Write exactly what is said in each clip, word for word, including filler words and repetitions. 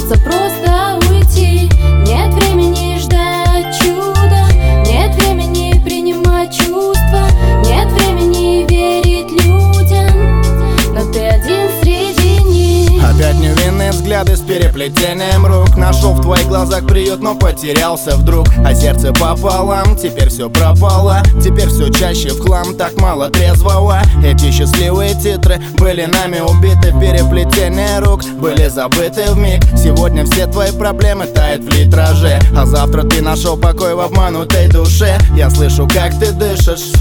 Хочется просто уйти. Нет времени ждать чуда, нет времени принимать чувства, нет времени верить людям, но ты один среди них. Опять невинные взгляды с переплетением рук. Нашел в твоих глазах приют, но потерялся вдруг. А сердце пополам, теперь все пропало. Теперь все чаще в хлам, так мало трезвого. Эти счастливые титры были нами убиты. Переплетение рук были забыты вмиг. Сегодня все твои проблемы тают в литраже, а завтра ты нашел покой в обманутой душе. Я слышу, как ты дышишь.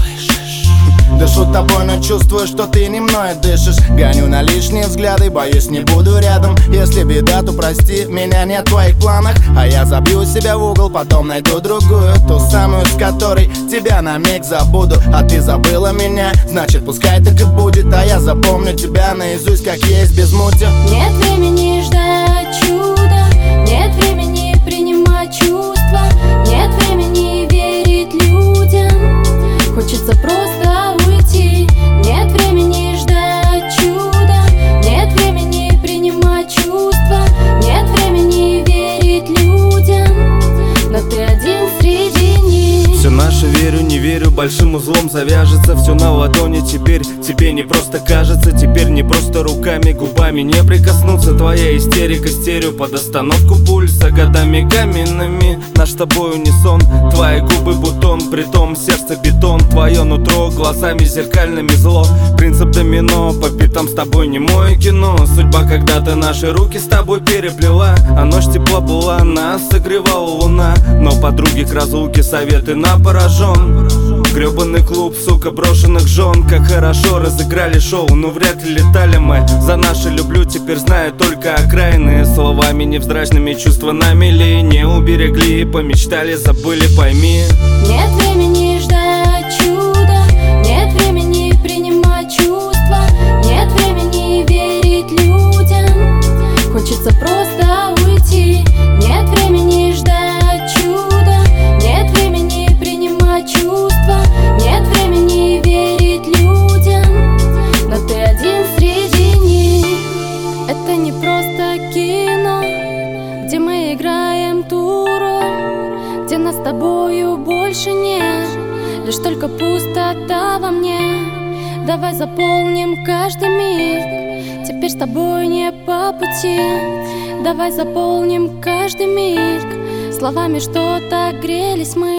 Дышу тобой, но чувствую, что ты не мной дышишь. Гоню на лишние взгляды, боюсь, не буду рядом. Если беда, то прости, меня нет в твоих планах. А я забью себя в угол, потом найду другую, ту самую, с которой тебя на миг забуду. А ты забыла меня, значит пускай так и будет. А я запомню тебя наизусть, как есть, без мути. Нет времени ждать чуда, нет времени принимать чувства, нет времени верить людям. Хочется просто уйти. Нет времени ждать чуда, нет времени принимать чувства, нет времени верить людям, но ты один среди них. Все наше верю, не верю, большим узлом завяжется. Все на ладони теперь, тебе не просто кажется. Теперь не просто руками, губами не прикоснуться. Твоя истерика стерео под остановку пульса. Годами каменными наш с тобой унисон. Твои губы бутон, притом сердце бетон. Твое нутро глазами зеркальными зло. Принцип домино, по пятам с тобой не мое кино. Судьба когда-то наши руки с тобой переплела, а ночь тепла была, нас согревала луна. Но подруги к разлуке советы на поражен. Гребаный клуб, сука, брошенных жен. Как хорошо разыграли шоу, но вряд ли летали мы. За наше люблю теперь знаю только окраины. Словами невзрачными чувства на мели не уберегли, помечтали, забыли, пойми. Нет времени ждать чуда, нет времени принимать чувства, нет времени верить людям. Хочется просто уйти. Нет времени ждать чуда, нет времени принимать чувства, нет времени верить людям, но ты один среди них. Это не просто кино, где мы играем ту роль, где нас с тобою больше нет, лишь только пустота во мне. Давай заполним каждый миг, теперь с тобой не по пути. Давай заполним каждый миг словами, что так грелись мы.